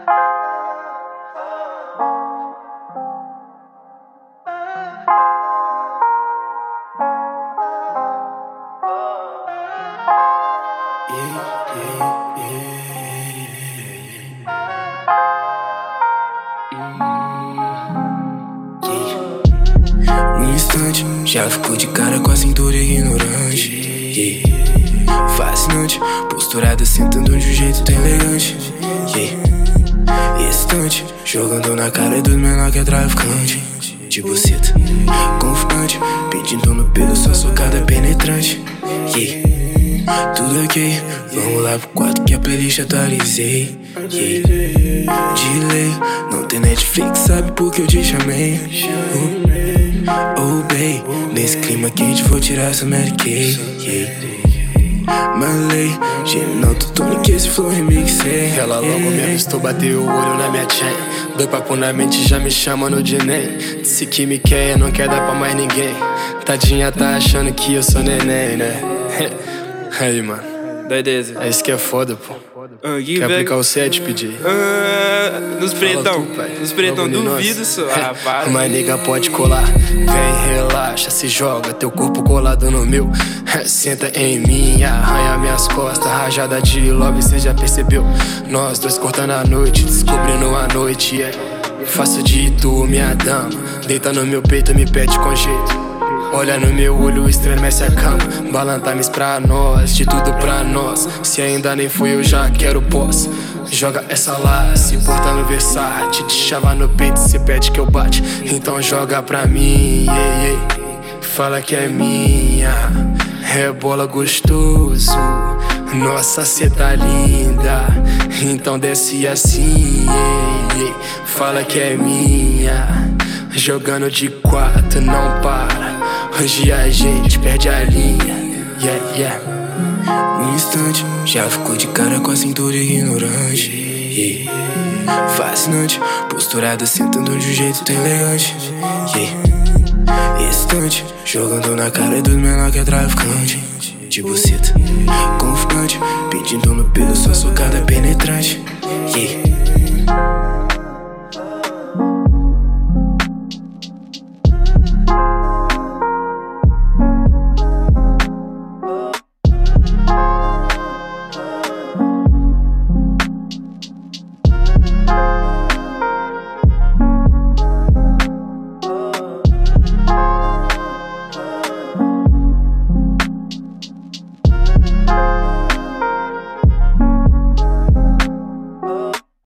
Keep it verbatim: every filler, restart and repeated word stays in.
No instante, já ficou de cara com a cintura ignorante. Yeah. Fascinante, posturada sentando de um jeito tão elegante. Yeah. Excitante, jogando na cara dos menor que é traficante. De buceta, confiante, pedindo no pelo sua socada penetrante. Yeah. Tudo ok, vamos lá pro quarto que a playlist atualizei. Yeah. De lei, não tem Netflix, sabe por que eu te chamei? uh. Oh babe, nesse clima quente vou tirar essa Mary Kay. Yeah. Malay, gêmeo autotune que esse flow remixei. Ela logo me avistou, bateu o olho na minha chain. Dois papo na mente, já me chama no Dinei. Disse que me quer, não quer dar pra mais ninguém. Tadinha tá achando que eu sou neném, né? Aí, mano, doideza. é isso que é foda, pô. Ah, que Quer velho. aplicar o set, pedir? Ah, nos pretão, tu, pai. nos pretão, Logo em duvido nós. só. Ah, para. Mas nega pode colar, vem, relaxa, se joga, teu corpo colado no meu. Senta em mim, arranha minhas costas, rajada de love, cê já percebeu? Nós dois cortando a noite, descobrindo a noite, é. Faço de tu minha dama, deita no meu peito, me pede com jeito. Olha no meu olho, estremece a cama. Balantames pra nós, de tudo pra nós. Se ainda nem fui, eu já quero pós. Joga essa lá, se porta no Versace. Te chava no peito, cê pede que eu bate. Então joga pra mim, yeah, yeah. Fala que é minha, rebola gostoso. Nossa, cê tá linda, então desce assim, yeah, yeah. Fala que é minha, jogando de quatro, não para. Hoje a gente perde a linha, yeah, yeah. No instante, já ficou de cara com a cintura ignorante. Yeah. Fascinante, posturada sentando de um jeito tão elegante. Yeah. Excitante, jogando na cara dos menor que é traficante. De buceta, confiante, pedindo no pelo sua socada penetrante.